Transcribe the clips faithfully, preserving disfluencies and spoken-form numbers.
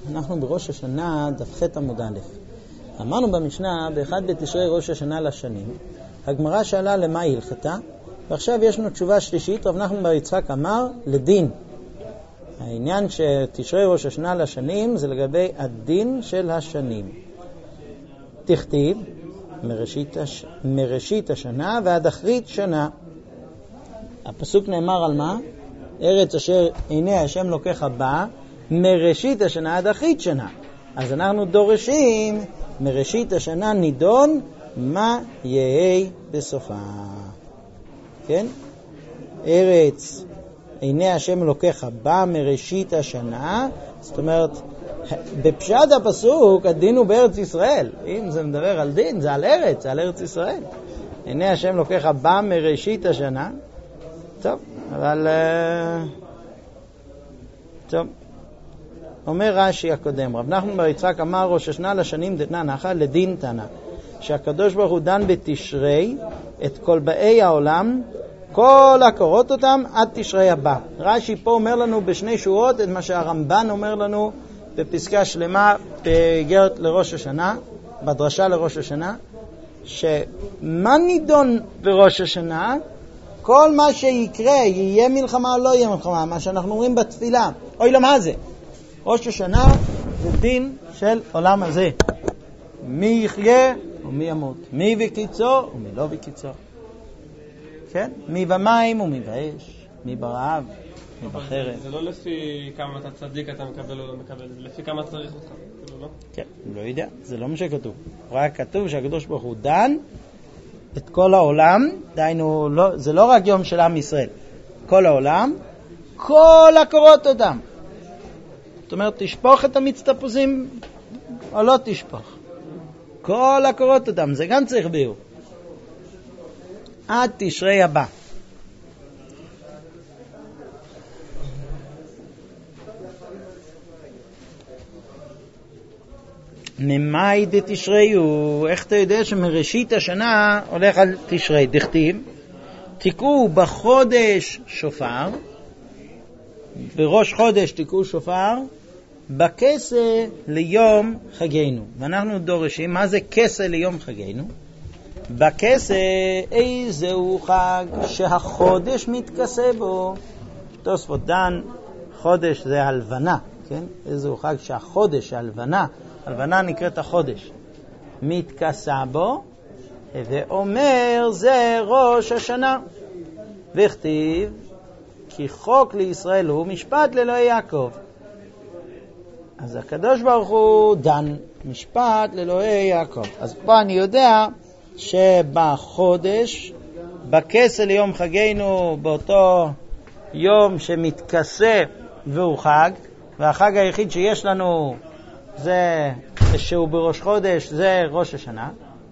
אנחנו בראש השנה דף ח' עמוד א'. אמרנו במשנה, באחד בתשרי ראש השנה לשנים, הגמרא שאלה למה היא הלכתה, ועכשיו יש לנו תשובה שלישית. רב נחמן בר יצחק אמר לדין. העניין שתשרי ראש השנה לשנים זה לגבי הדין של השנים. תכתיב מראשית, הש... מראשית השנה ועד אחרית שנה. הפסוק נאמר על מה? ארץ אשר הנה השם לוקח בה מראשית השנה עד אחרית שנה. אז אנחנו דורשים מראשית השנה נידון מה יהיה בסופה. כן? ארץ הנה השם לוקח בה מראשית השנה, זאת אומרת בפשט הפסוק הדין הוא בארץ ישראל. אם זה מדבר על דין זה על ארץ, זה על ארץ ישראל. הנה השם לוקח בה מראשית השנה. טוב, אבל טוב. אומר רש"י הקודם, רב נחמן בר יצחק אמר ראש השנה לשנים דתנא נחה לדין תנא, שהקדוש ברוך הוא דן בתשרי את כל באי העולם, כל הקורות אותם עד תשרי הבא. רש"י פה אומר לנו בשני שורות את מה שהרמב"ן אומר לנו בפסקה שלמה בגרת לראש השנה, בדרשה לראש השנה, שמה נידון בראש השנה? כל מה שיקרה, יהיה מלחמה או לא יהיה מלחמה, מה שאנחנו אומרים בתפילה. אוי לא, מה זה? ראש השנה זה דין של עולם הזה. מי יחיה ומי ימות, מי וקיצו ומי לא וקיצו. כן? מי במים ומי באש, מי ברעב, מי בחרב. זה לא לפי כמה אתה צדיק אתה מקבל או לא מקבל, זה לפי כמה צריך אותך, כאילו לא? כן, לא יודע, זה לא מה שכתוב. רק כתוב שהקדוש ברוך הוא דן את כל העולם, דיינו, לא, זה לא רק יום של עם ישראל, כל העולם, כל הקורות אותם. זאת אומרת, תשפוך את המיץ תפוזים או לא תשפוך. כל הקורות אותם, זה גם צריך ביור. עד תשרי הבא. ממאי דתשרי הוא, איך אתה יודע שמראשית השנה הולך על תשרי? דכתיב, תיקעו בחודש שופר, בראש חודש תיקעו שופר, בכסה ליום חגנו. ואנחנו דורשים, מה זה כסה ליום חגנו? בכסה איזהו חג שהחודש מתכסה בו. תוספות דן, חודש זה הלבנה, כן? איזהו חג שהחודש, הלבנה, הלבנה נקראת החודש, מתכסה בו, ואומר זה ראש השנה. וכתיב, כי חוק לישראל הוא משפט לאלוהי יעקב. אז הקדוש ברוך הוא דן משפט לאלוהי יעקב. אז פה אני יודע שבחודש, בכסה ליום חגנו, באותו יום שמתכסה והוא חג, והחג היחיד שיש לנו זה שהוא בראש חודש, זה ראש השנה.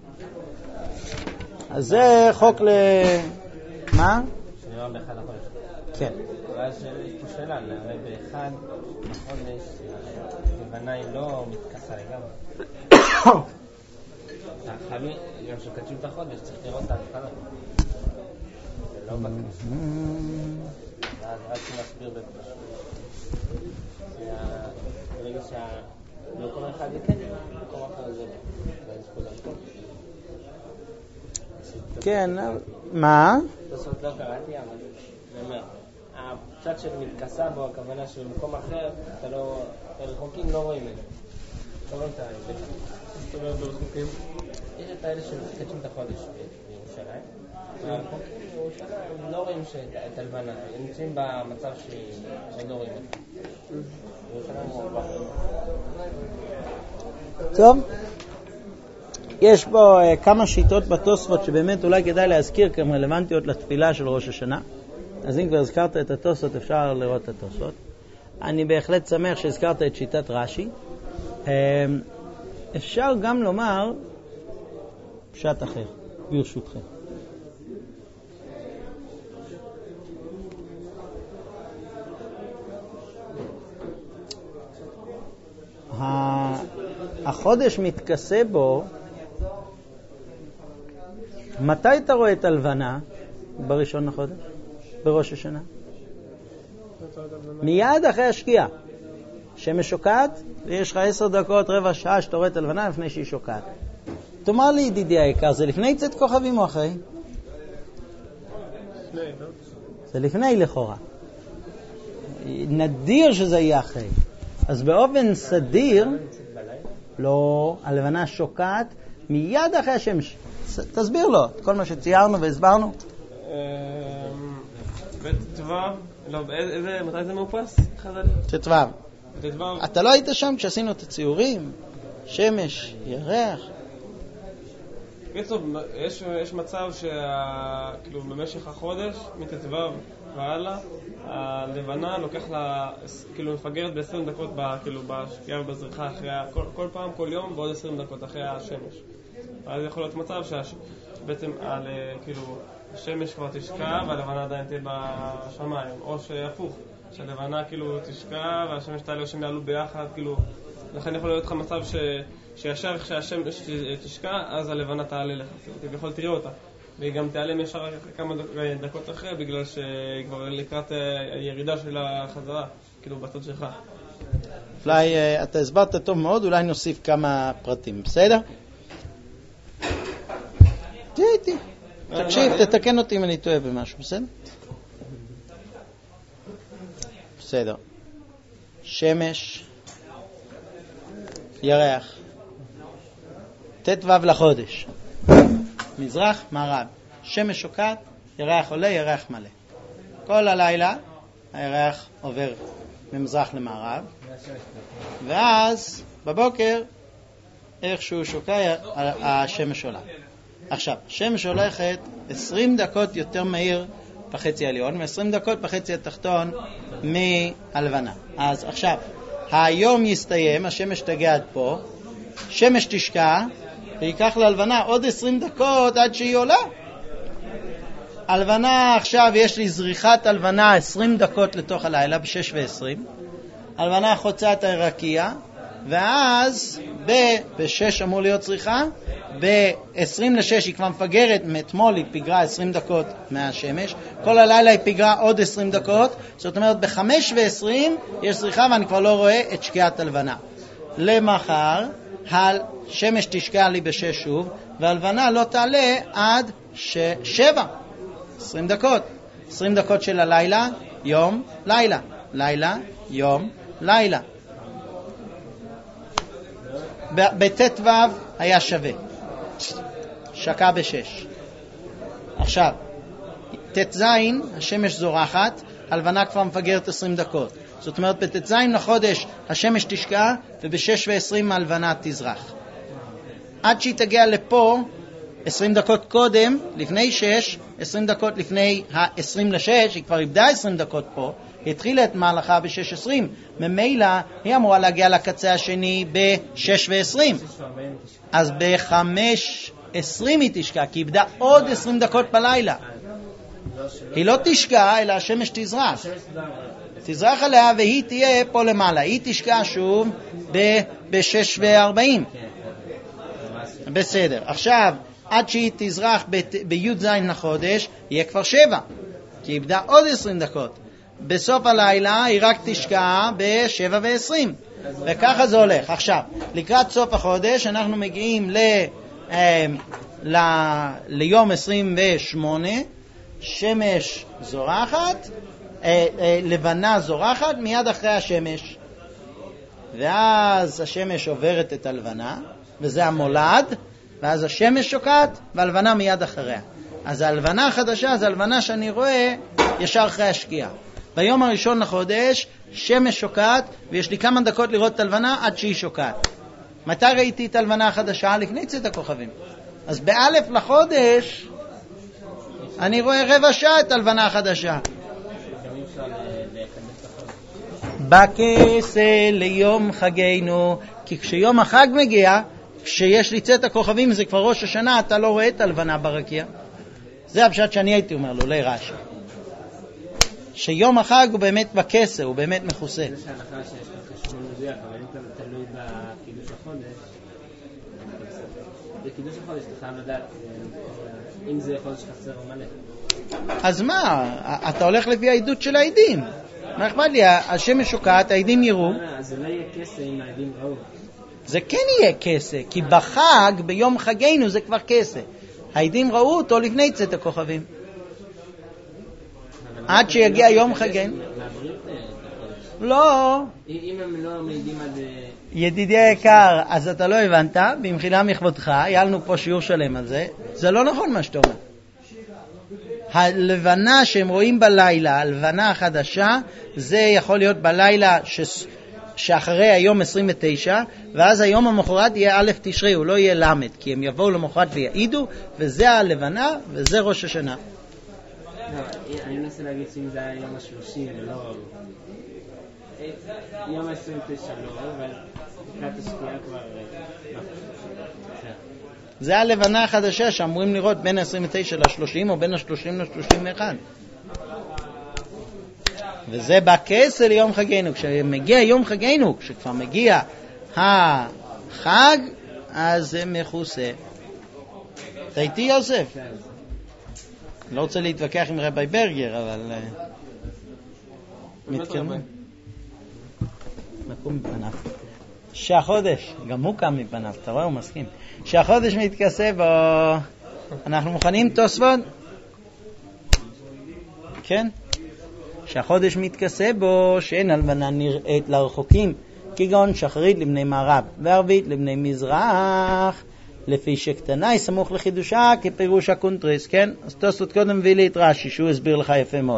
אז זה חוק ל... מה? שנראה באחד החודש. כן. אבל יש פה שאלה, הרי באחד החודש לבנה היא לא מתכסה לגמרי. החלוי, גם שקדשים את החודש, צריך לראות את ההתחלה. זה לא בכניסה. אז רק נסביר בפשוט. ברגע שה... לא כל אחד זה כן, כל אחד זה לא. כן, מה? זאת לא קראתי, אבל אני אומר, הפשט שמתכסה בו, הכוונה שבמקום אחר, אתה לא, רחוקים לא רואים את זה. לא רואים את ההבדל. זאת אומרת ברחוקים? יש את האלה שמתכסים את החודש בירושלים. הרחוקים בירושלים לא רואים את הלבנה, הם נמצאים במצב שעוד לא רואים את זה. בירושלים הוא הרבה. טוב. יש פה uh, כמה שיטות בתוספות שבאמת אולי כדאי להזכיר כי הן רלוונטיות לתפילה של ראש השנה. אז אם כבר הזכרת את התוספות אפשר לראות את התוספות. אני בהחלט שמח שהזכרת את שיטת רש"י. Uh, אפשר גם לומר פשט אחר, ברשותכם. החודש מתכסה בו. מתי אתה רואה את הלבנה? בראשון לחודש? בראש השנה? מיד אחרי השקיעה. השמש שוקעת, ויש לך עשר דקות, רבע שעה שאתה רואה את הלבנה לפני שהיא שוקעת. תאמר לי, ידידי היקר, זה לפני צאת כוכבים או אחרי? זה לפני לכאורה. נדיר שזה יהיה אחרי. אז באופן סדיר, לא, הלבנה שוקעת מיד אחרי השמש. תסביר לו, כל מה שציירנו והסברנו. בתתווה, לא, מתי זה מאופס? תתווה. אתה לא היית שם כשעשינו את הציורים? שמש, ירח. בעצם, יש, יש מצב שכאילו במשך החודש, מתתווה והלאה, הלבנה לוקח לה, כאילו מפגרת ב-עשרים דקות ב, כאילו בשקיעה ובזריחה אחרי, כל, כל פעם, כל יום, בעוד עשרים דקות אחרי השמש. אז יכול להיות מצב שבעצם על, כאילו, השמש כבר תשקע והלבנה עדיין תהיה בשמיים, או שהפוך, שהלבנה כאילו תשקע והשמש תעלה או שהם יעלו ביחד, כאילו, לכן יכול להיות לך מצב ש... שישר כשהשמש תשקע, אז הלבנה תעלה לך, כביכול תראה אותה. והיא גם תעלה מישר כמה דקות אחרי, בגלל שהיא כבר לקראת הירידה של החזרה, כאילו בצד שלך. אולי אתה הסברת טוב מאוד, אולי נוסיף כמה פרטים, בסדר? תהיה איתי. תקשיב, תתקן אותי אם אני טועה במשהו, בסדר? בסדר. שמש, ירח, תתו לחודש, מזרח, מערב, שמש שוקעת, ירח עולה, ירח מלא. כל הלילה הירח עובר ממזרח למערב, ואז בבוקר איכשהו שוקע השמש עולה. עכשיו, השמש הולכת עשרים דקות יותר מהיר בחצי העליון, ו-עשרים דקות בחצי התחתון מהלבנה. אז עכשיו, היום יסתיים, השמש תגיע עד פה, שמש תשקע, ויקח להלבנה עוד עשרים דקות עד שהיא עולה. הלבנה עכשיו, יש לי זריחת הלבנה עשרים דקות לתוך הלילה, ב-שש ועשרים. הלבנה חוצה את הרקיע, ואז ב-שש אמור להיות זריחה, ב-עשרים לשש היא כבר מפגרת, מאתמול היא פיגרה עשרים דקות מהשמש, כל הלילה היא פיגרה עוד עשרים דקות, זאת אומרת ב-חמש ועשרים יש זריחה ואני כבר לא רואה את שקיעת הלבנה. למחר, השמש תשקע לי בשש שוב, והלבנה לא תעלה עד שבע, עשרים דקות. עשרים דקות של הלילה, יום, לילה, לילה, יום, לילה. בתת וו היה שווה, שקע בשש. עכשיו, תת זין, השמש זורחת, הלבנה כבר מפגרת עשרים דקות. זאת אומרת, בתת זין לחודש השמש תשקע, ובשש ועשרים הלבנה תזרח. עד שהיא תגיע לפה, עשרים דקות קודם, לפני שש, עשרים דקות לפני ה-עשרים לשש, היא כבר איבדה עשרים דקות פה, היא התחילה את מהלכה ב-שש עשרים, ממילא היא אמורה להגיע לקצה השני ב-שש ועשרים. אז ב-חמש עשרים היא תשקע, כי היא איבדה עוד עשרים דקות בלילה. היא לא תשקע, אלא השמש תזרח. תזרח עליה והיא תהיה פה למעלה. היא תשקע שוב ב-שש וארבעים. בסדר. עכשיו, עד שהיא תזרח בי' זין לחודש, יהיה כבר שבע. כי היא איבדה עוד עשרים דקות. בסוף הלילה היא רק תשקע ב-שבע ועשרים. וככה זה הולך. עכשיו, לקראת סוף החודש אנחנו מגיעים ל, אה, ל, ליום עשרים ושמונה, שמש זורחת, אה, אה, לבנה זורחת מיד אחרי השמש. ואז השמש עוברת את הלבנה, וזה המולד, ואז השמש שוקעת והלבנה מיד אחריה. אז הלבנה החדשה, זה הלבנה שאני רואה ישר אחרי השקיעה. ביום הראשון לחודש, שמש שוקעת, ויש לי כמה דקות לראות את הלבנה עד שהיא שוקעת. מתי ראיתי את הלבנה החדשה? לפני צאת הכוכבים. אז באלף לחודש, אני רואה רבע שעה את הלבנה החדשה. בכסה ליום חגינו, כי כשיום החג מגיע, כשיש לי צאת הכוכבים, זה כבר ראש השנה, אתה לא רואה את הלבנה ברקיע. זה הפשט שאני הייתי אומר לו, לא רש"י. שיום החג הוא באמת בכסה, הוא באמת מכוסה. זה שהלכה שיש לך חשבון מדויק, אבל אם אתה תלוי בקידוש החודש, בקידוש החודש אתה חייב לדעת אם זה חודש חסר או מלא. אז מה? אתה הולך לפי העדות של העדים. מה אכפת לי? השמש שוקעת, העדים יראו. זה לא יהיה כסה אם העדים ראו. זה כן יהיה כסה, כי בחג, ביום חגנו, זה כבר כסה. העדים ראו אותו לפני צאת הכוכבים. עד שיגיע יום חגנו. לא. אם הם לא מעידים עד... ידידי היקר, אז אתה לא הבנת, במחילה מכבודך, היה לנו פה שיעור שלם על זה, זה לא נכון מה שאתה אומר. הלבנה שהם רואים בלילה, הלבנה החדשה, זה יכול להיות בלילה ש... שאחרי היום עשרים ותשע, ואז היום המחרת יהיה א' תשרי, הוא לא יהיה למד, כי הם יבואו למחרת ויעידו, וזה הלבנה, וזה ראש השנה. אני מנסה להגיד שאם זה היה יום השלושים, לא... יום עשרים ותשע לא, אבל לקראת השקיעה כבר... זה הלבנה החדשה שאמורים לראות בין ה-עשרים ותשע ל-שלושים או בין ה-שלושים ל-שלושים ואחת. וזה בכסה ליום חגנו. כשמגיע יום חגנו, כשכבר מגיע החג, אז זה מכוסה. אתה איתי יוסף? לא רוצה להתווכח עם רבי ברגר, אבל... מתקרבים. מקום מפניו. שהחודש, גם הוא קם מפניו, אתה רואה, הוא מסכים. שהחודש מתכסה בו, אנחנו מוכנים תוספות? כן? שהחודש מתכסה בו, שאין הלבנה נראית לרחוקים, כגון שחרית לבני מערב, וערבית לבני מזרח, לפי שקטנה היא סמוך לחידושה, כפירוש הקונטרס, כן? אז תוספות קודם הביא לי את רש"י, שהוא הסביר לך יפה מאוד.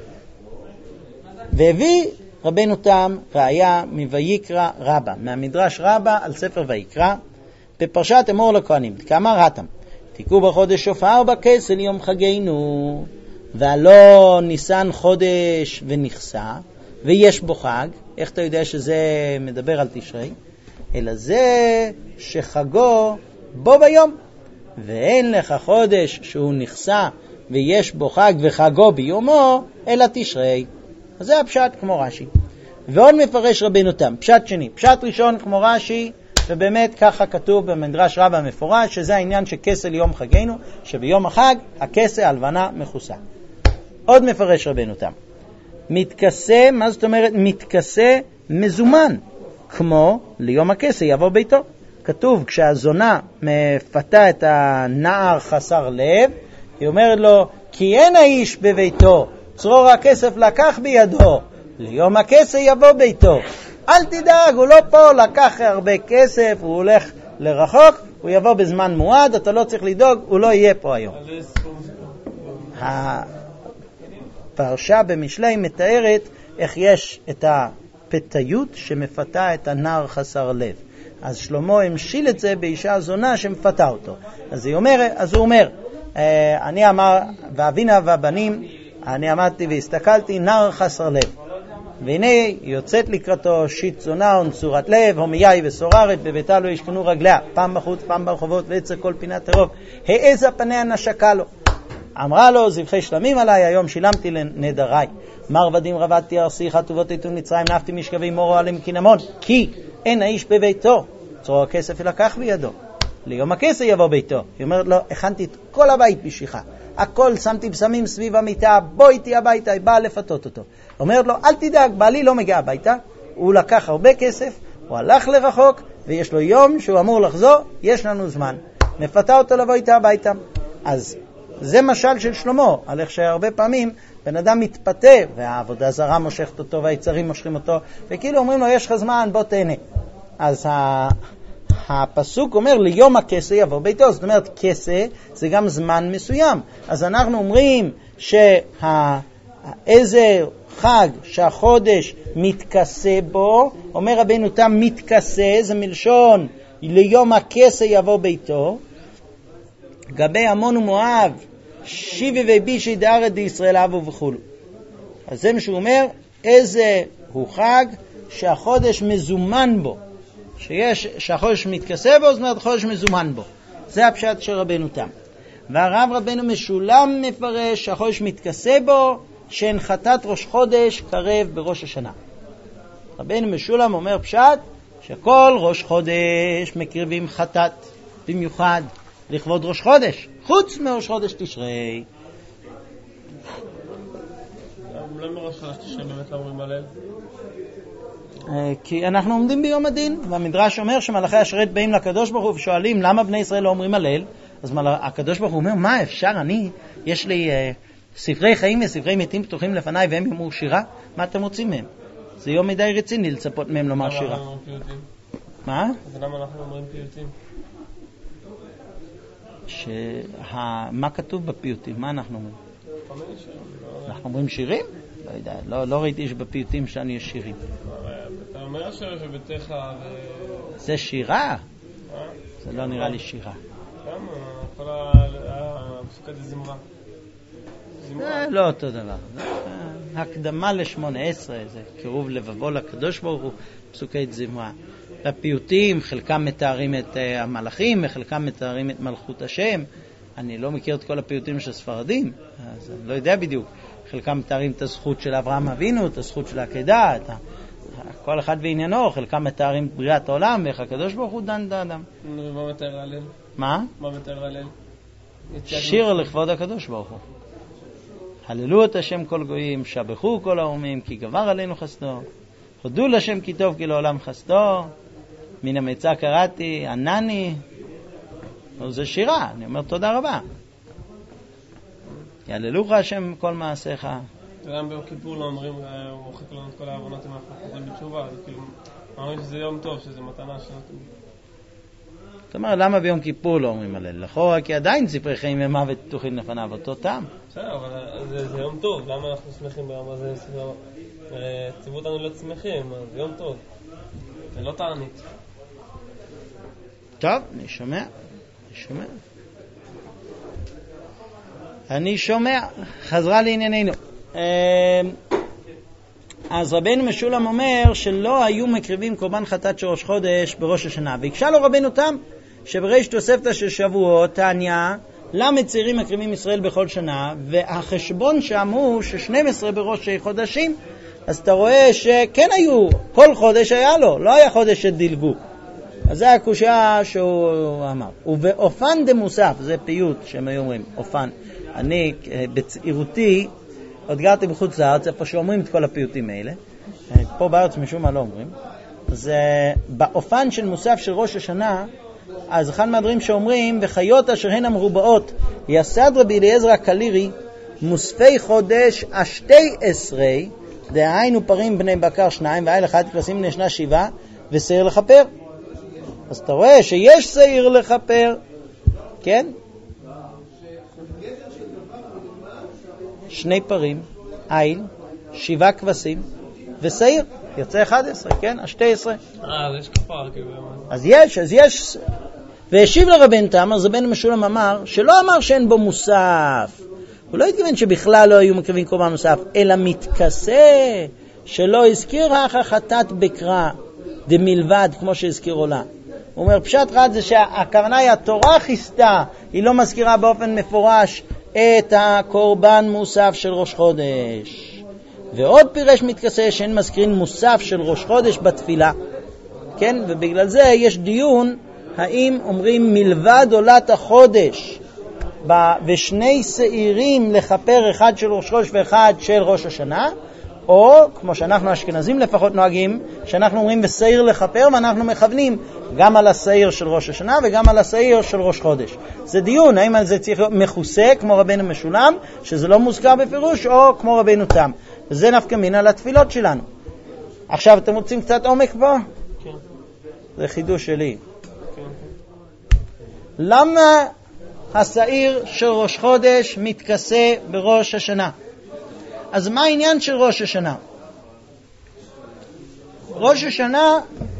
והביא רבנו תם ראיה מויקרא רבא, מהמדרש רבא על ספר ויקרא, בפרשת אמור לכהנים, כאמר התם, תיקעו בחודש שופר בכסה ליום חגנו, והלא ניסן חודש ונכסה, ויש בו חג. איך אתה יודע שזה מדבר על תשרי? אלא זה שחגו בו ביום, ואין לך חודש שהוא נכסה ויש בו חג וחגו ביומו, אלא תשרי. אז זה הפשט כמו רש"י. ועוד מפרש רבנו תם, פשט שני, פשט ראשון כמו רש"י, ובאמת ככה כתוב במדרש רבא מפורש, שזה העניין שכסה ליום חגנו, שביום החג הכסה הלבנה מכוסה. עוד מפרש רבנו תם, מתכסה, מה זאת אומרת? מתכסה מזומן, כמו ליום הכסה יבוא ביתו. כתוב כשהזונה מפתה את הנער חסר לב, היא אומרת לו, כי אין האיש בביתו, צרור הכסף לקח בידו, ליום הכסה יבוא ביתו. אל תדאג, הוא לא פה, לקח הרבה כסף, הוא הולך לרחוק, הוא יבוא בזמן מועד, אתה לא צריך לדאוג, הוא לא יהיה פה היום. הפרשה במשלי מתארת איך יש את הפתיות שמפתה את הנער חסר לב. אז שלמה המשיל את זה באישה זונה שמפתה אותו. אז, היא אומר, אז הוא אומר, אני אמר, ואבינה והבנים, אני עמדתי והסתכלתי, נער חסר לב. והנה יוצאת לקראתו שיט זונה ונצורת לב, הומייי וסוררת, בביתה לא ישכנו רגליה, פעם בחוץ, פעם ברחובות, ועצר כל פינת ערוב. העזה פניה נשקה לו. אמרה לו, זבחי שלמים עליי, היום שילמתי לנדריי. מרבדים רבדתי ארסי, חטובות עיתון מצרים, נפתי משכבי מורו עליהם כינמון, כי אין האיש בביתו, צרור הכסף ילקח בידו. ליום הכסף יבוא ביתו. היא אומרת לו, הכנתי את כל הבית בשיחה. הכל שמתי בשמים סביב המיטה, בוא איתי הביתה, היא באה לפתות אותו. אומרת לו, אל תדאג, בעלי לא מגיע הביתה, הוא לקח הרבה כסף, הוא הלך לרחוק, ויש לו יום שהוא אמור לחזור, יש לנו זמן. מפתה אותו לבוא איתה הביתה. אז זה משל של שלמה, על איך שהרבה פעמים בן אדם מתפתה, והעבודה זרה מושכת אותו, והיצרים מושכים אותו, וכאילו אומרים לו, יש לך זמן, בוא תהנה. אז ה... הפסוק אומר ליום הכסה יבוא ביתו, זאת אומרת כסה זה גם זמן מסוים. אז אנחנו אומרים שאיזה חג שהחודש מתכסה בו, אומר רבנו תם מתכסה, זה מלשון ליום הכסה יבוא ביתו. גבי עמון ומואב שיבי ובישי דארת דישראל אבו וכולו. אז זה מה שהוא אומר, איזה הוא חג שהחודש מזומן בו, שיש, שהחודש מתכסה בו, זאת אומרת חודש מזומן בו. זה הפשט של רבנו תם. והרב רבנו משולם מפרש שהחודש מתכסה בו, שאין חטאת ראש חודש קרב בראש השנה. רבנו משולם אומר פשט שכל ראש חודש מקריבים חטאת, במיוחד לכבוד ראש חודש, חוץ מראש חודש תשרי. למה ראש חודש תשרי באמת לא אומרים הלל? כי אנחנו עומדים ביום הדין, והמדרש אומר שמלאכי השרת באים לקדוש ברוך הוא ושואלים למה בני ישראל לא אומרים הלל. אז הקדוש ברוך הוא אומר, מה אפשר, אני, יש לי uh, ספרי חיים וספרי מתים פתוחים לפניי והם יאמרו שירה, מה אתם רוצים מהם? זה יום מדי רציני לצפות מהם לומר שירה. מה? אז למה אנחנו אומרים פיוטים? שה... מה כתוב בפיוטים? מה אנחנו אומרים? אנחנו אומרים שירים? לא יודע, לא, לא ראיתי שבפיוטים שלנו יש שירים. אתה אומר השיר שביתך ו... זה שירה? זה לא נראה לי שירה. למה? כל הפסוקת זה זמרה. זה לא אותו דבר. הקדמה לשמונה עשרה, זה קירוב לבבו לקדוש ברוך הוא, פסוקי זמרה. הפיוטים, חלקם מתארים את המלאכים, וחלקם מתארים את מלכות השם. אני לא מכיר את כל הפיוטים של ספרדים, אז אני לא יודע בדיוק. חלקם מתארים את הזכות של אברהם אבינו, את הזכות של העקדה, את ה... כל אחד בעניינו, חלקם מתארים את בריאת העולם, ואיך הקדוש ברוך הוא דן את האדם. ומה מתאר הלל? מה? מה מתאר הלל? שיר לכבוד הקדוש ברוך הוא. הללו את השם כל גויים, שבחו כל האומים, כי גבר עלינו חסדו. הודו לשם כי טוב, כי לעולם חסדו. מן המצא קראתי, ענני. זה שירה, אני אומר תודה רבה. יעללוך השם כל מעשיך. גם ביום כיפור לא אומרים, הוא מוחק לנו את כל העוונות אם אנחנו חוזרים בתשובה, אז כאילו, אומרים שזה יום טוב, שזה מתנה שנתנו. זאת אומרת, למה ביום כיפור לא אומרים הלל? לכאורה, כי עדיין ספרי חיים ומוות פתוחים לפניו, אותו טעם. בסדר, אבל זה, זה יום טוב, למה אנחנו שמחים ביום הזה? ציוו אותנו להיות שמחים, אז זה יום טוב. זה לא תענית. טוב, אני שומע, אני שומע. אני שומע, חזרה לענייננו. אז רבנו משולם אומר שלא היו מקריבים קורבן חטאת של ראש חודש בראש השנה, והקשה לו רבנו תם שבראש תוספתא של שבועות תניא למה צעירים מקריבים ישראל בכל שנה, והחשבון שם הוא ש-שנים עשר בראש חודשים. אז אתה רואה שכן היו, כל חודש היה לו, לא היה חודש שדילגו. אז זה הקושיה שהוא אמר. ובאופן דמוסף, זה פיוט שהם היו אומרים, אופן. אני בצעירותי עוד גרתי בחוץ לארץ, איפה שאומרים את כל הפיוטים האלה. פה בארץ משום מה לא אומרים. אז באופן של מוסף של ראש השנה, אז אחד מהדברים שאומרים, וחיות אשר הן המרובעות, יסד רבי אליעזר הקלירי, מוספי חודש השתי עשרה, דהיינו פרים בני בקר שניים, ואיל אחד כבשים בני שנה שבעה, ושעיר לכפר. אז אתה רואה שיש שעיר לכפר, כן? שני פרים, איל, שבעה כבשים, ושעיר. יוצא אחד עשרה, כן? השתי עשרה. אה, אז יש כפר, כאילו. אז יש, אז יש. והשיב לרבן תם, אז רבן משולם אמר, שלא אמר שאין בו מוסף. הוא לא התכוון שבכלל לא היו מקריבים קורבן מוסף, אלא מתכסה, שלא הזכיר האח חטאת בקרא, דמלבד, כמו שהזכיר עולה. הוא אומר, פשט אחד זה שהכוונה היא, התורה חיסתה, היא לא מזכירה באופן מפורש את הקורבן מוסף של ראש חודש. ועוד פירש מתכסה שאין מזכירים מוסף של ראש חודש בתפילה. כן, ובגלל זה יש דיון, האם אומרים מלבד עולת החודש, ושני שעירים לחפר, אחד של ראש חודש ואחד של ראש השנה, או כמו שאנחנו האשכנזים לפחות נוהגים, שאנחנו אומרים ושעיר לחפר, ואנחנו מכוונים גם על השעיר של ראש השנה וגם על השעיר של ראש חודש. זה דיון, האם על זה צריך להיות מכוסה כמו רבנו משולם, שזה לא מוזכר בפירוש, או כמו רבנו תם. וזה נפקא מינה לתפילות שלנו. עכשיו אתם רוצים קצת עומק פה? כן. זה חידוש שלי. כן. למה השעיר של ראש חודש מתכסה בראש השנה? אז מה העניין של ראש השנה? ראש השנה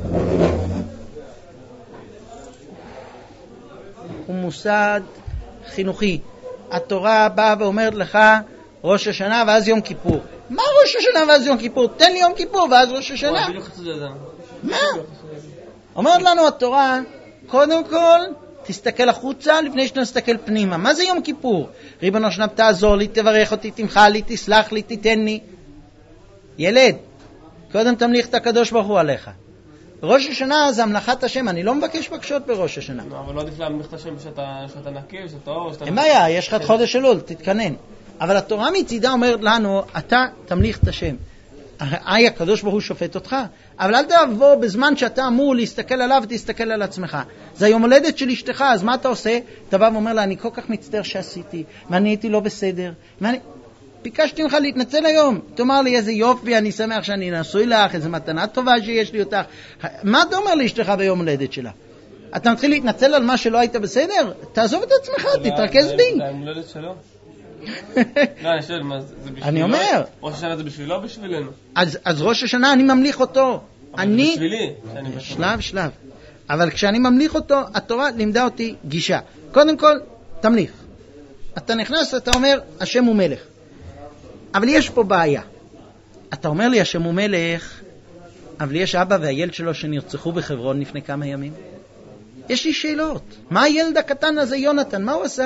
הוא מוסד חינוכי. התורה באה ואומרת לך ראש השנה ואז יום כיפור. מה ראש השנה ואז יום כיפור? תן לי יום כיפור ואז ראש השנה. מה? אומרת לנו התורה, קודם כל תסתכל החוצה לפני שנסתכל פנימה. מה זה יום כיפור? ריבונו של עולם תעזור לי, תברך אותי, תמחה לי, תסלח לי, תיתן לי. ילד, קודם תמליך את הקדוש ברוך הוא עליך. ראש השנה זה המלאכת השם, אני לא מבקש בקשות בראש השנה. אבל לא עדיף להמליך את השם שאתה נקי, שאתה אור, שאתה... אין בעיה, יש לך את חודש אלול, תתכנן. אבל התורה מצידה אומרת לנו, אתה תמליך את השם. איי, הקדוש ברוך הוא שופט אותך, אבל אל תבוא בזמן שאתה אמור להסתכל עליו ותסתכל על עצמך. זה היום הולדת של אשתך, אז מה אתה עושה? אתה בא ואומר לה, אני כל כך מצטער שעשיתי, ואני הייתי לא בסדר, ואני... ביקשתי ממך להתנצל היום, תאמר לי איזה יופי, אני שמח שאני נשוי לך, איזה מתנה טובה שיש לי אותך. מה אתה אומר לאשתך ביום הולדת שלה? אתה מתחיל להתנצל על מה שלא היית בסדר? תעזוב את עצמך, תתרכז בי. זה היום הולדת שלו? לא, אני שואל, מה זה בשבילו? אני אומר. ראש השנה זה בשבילו או בשבילנו? אז ראש השנה אני ממליך אותו. אבל זה בשבילי. שלב, שלב. אבל כשאני ממליך אותו, התורה לימדה אותי גישה. קודם כל, תמליך. אתה נכנס, אתה אומר, השם הוא מלך. אבל יש פה בעיה. אתה אומר לי, השם הוא מלך, אבל יש אבא והילד שלו שנרצחו בחברון לפני כמה ימים. יש לי שאלות. מה הילד הקטן הזה, יונתן? מה הוא עשה?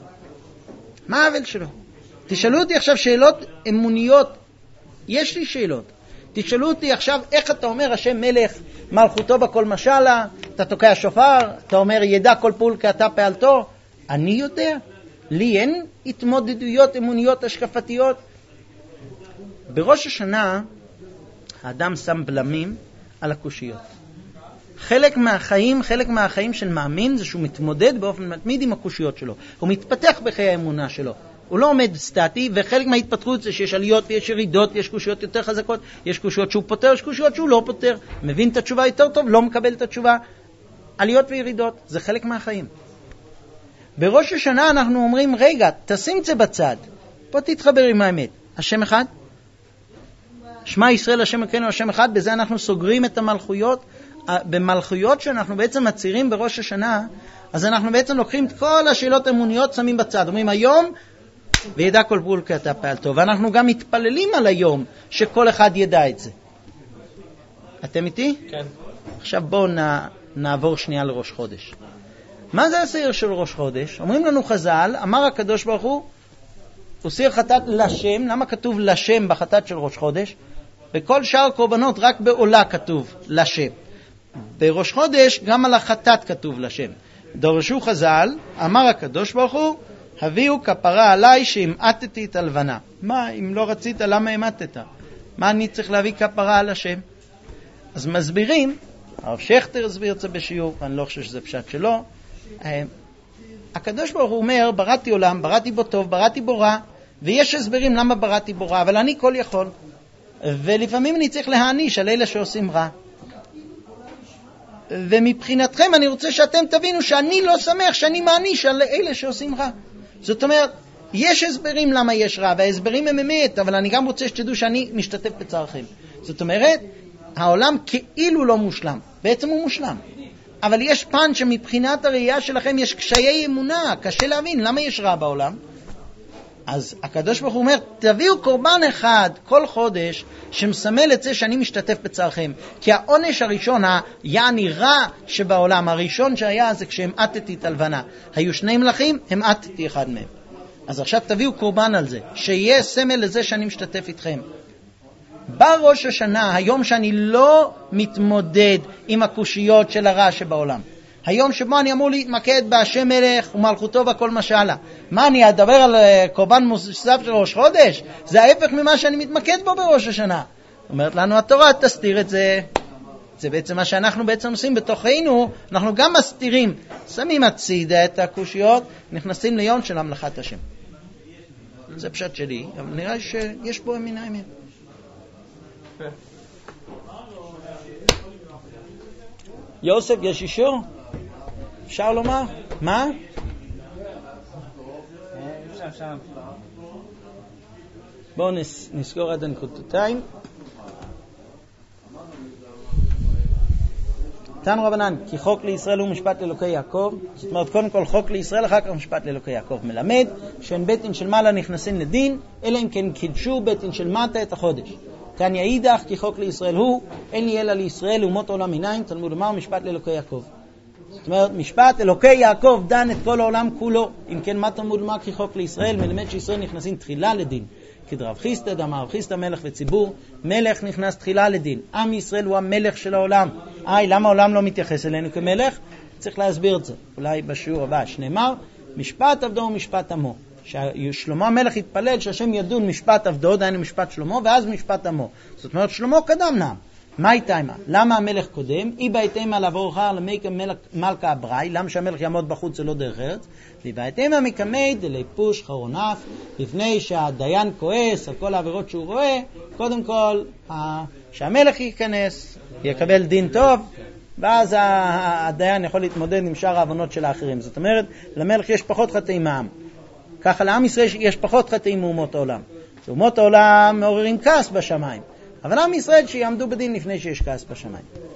מה העוול שלו? תשאלו אותי עכשיו שאלות אמוניות. יש לי שאלות. תשאלו אותי עכשיו איך אתה אומר השם מלך, מלכותו בכל משלה, אתה תוקע שופר, אתה אומר ידע כל פעול כאתה פעלתו. אני יודע. לי אין התמודדויות אמוניות השקפתיות. בראש השנה האדם שם בלמים על הקושיות. חלק מהחיים, חלק מהחיים של מאמין זה שהוא מתמודד באופן מתמיד עם הקושיות שלו. הוא מתפתח בחיי האמונה שלו. הוא לא עומד סטטי, וחלק מההתפתחות זה שיש עליות ויש ירידות, יש קושיות יותר חזקות, יש קושיות שהוא פותר, יש קושיות שהוא לא פותר. מבין את התשובה יותר טוב, לא מקבל את התשובה. עליות וירידות, זה חלק מהחיים. בראש השנה אנחנו אומרים, רגע, תשים את זה בצד. פה תתחבר עם האמת. השם אחד? שמע ישראל השם אלוקינו השם אחד, בזה אנחנו סוגרים את המלכויות. במלכויות שאנחנו בעצם מצירים בראש השנה, אז אנחנו בעצם לוקחים את כל השאלות האמוניות, שמים בצד. אומרים היום, וידע כל פעול כאתה פעלתו. ואנחנו גם מתפללים על היום, שכל אחד ידע את זה. אתם איתי? כן. עכשיו בואו נעבור שנייה לראש חודש. מה זה הסעיר של ראש חודש? אומרים לנו חז"ל, אמר הקדוש ברוך הוא, הוא סיר חטאת לשם. למה כתוב לשם בחטאת של ראש חודש? בכל שאר קורבנות רק בעולה כתוב לשם. בראש חודש גם על החטאת כתוב לשם. דורשו חז"ל, אמר הקדוש ברוך הוא, הביאו כפרה עליי שהמעטתי את הלבנה. מה, אם לא רצית, למה המעטת? מה אני צריך להביא כפרה על השם? אז מסבירים, הרב שכטר הסביר את זה בשיעור, אני לא חושב שזה פשט שלו. הקדוש ברוך הוא אומר, בראתי עולם, בראתי בו טוב, בראתי בו רע, ויש הסברים למה בראתי בו רע, אבל אני כל יכול. ולפעמים אני צריך להעניש על אלה שעושים רע. ומבחינתכם אני רוצה שאתם תבינו שאני לא שמח שאני מעניש על אלה שעושים רע. זאת אומרת, יש הסברים למה יש רע, וההסברים הם אמת, אבל אני גם רוצה שתדעו שאני משתתף בצערכם. זאת אומרת, העולם כאילו לא מושלם, בעצם הוא מושלם. אבל יש פן שמבחינת הראייה שלכם יש קשיי אמונה, קשה להבין למה יש רע בעולם. אז הקדוש ברוך הוא אומר, תביאו קורבן אחד כל חודש שמסמל את זה שאני משתתף בצערכם. כי העונש הראשון, היעני רע שבעולם, הראשון שהיה זה כשהמעטתי את הלבנה. היו שני מלכים, המעטתי אחד מהם. אז עכשיו תביאו קורבן על זה, שיהיה סמל לזה שאני משתתף איתכם. בראש השנה, היום שאני לא מתמודד עם הקושיות של הרע שבעולם. היום שבו אני אמור להתמקד בהשם מלך ומלכותו וכל משלה. מה, אני אדבר על קורבן מוסף של ראש חודש? זה ההפך ממה שאני מתמקד בו בראש השנה. אומרת לנו התורה, תסתיר את זה. זה בעצם מה שאנחנו בעצם עושים בתוכנו, אנחנו גם מסתירים. שמים הצידה את הקושיות, נכנסים ליום של המלכת השם. זה פשט שלי, אבל נראה שיש בו מן האמת. יוסף, יש אישור? אפשר לומר? מה? בואו נסגור עד הנקודתיים. תנו רבנן, כי חוק לישראל הוא משפט לאלוקי יעקב. זאת אומרת, קודם כל חוק לישראל, אחר כך משפט לאלוקי יעקב. מלמד שאין בית דין של מעלה נכנסים לדין, אלא אם כן קידשו בית דין של מטה את החודש. תניא אידך, כי חוק לישראל הוא, אין לי אלא לישראל אומות עולם עיניים, תלמוד לומר משפט לאלוקי יעקב. זאת אומרת, משפט אלוקי יעקב דן את כל העולם כולו. אם כן, מה תלמוד לומר כי חוק לישראל? מלמד שישראל נכנסים תחילה לדין. כדרב חיסטא, דאמר רב חיסטא מלך וציבור, מלך נכנס תחילה לדין. עם ישראל הוא המלך של העולם. איי, למה העולם לא מתייחס אלינו כמלך? צריך להסביר את זה. אולי בשיעור הבא שנאמר, משפט עבדו ומשפט עמו. ששלמה המלך התפלל שהשם ידון משפט עבדו, דהיינו משפט שלמה, ואז משפט עמו. זאת אומרת, שלמה קדם נם. מה איתמה? למה המלך קודם? אי בהתאמה לעבור אחר למיקה מלכה הבראי, למה שהמלך יעמוד בחוץ זה לא דרך ארץ? ובהתאמה מקמי דליפוש חרונף, לפני שהדיין כועס על כל העבירות שהוא רואה, קודם כל שהמלך ייכנס, יקבל דין טוב, ואז הדיין יכול להתמודד עם שאר העוונות של האחרים. זאת אומרת, למלך יש פחות חטאים מעם. ככה לעם ישראל יש פחות חטאים מאומות העולם. אומות העולם מעוררים כעס בשמיים. אבל עם ישראל שיעמדו בדין לפני שיש כעס בשמיים.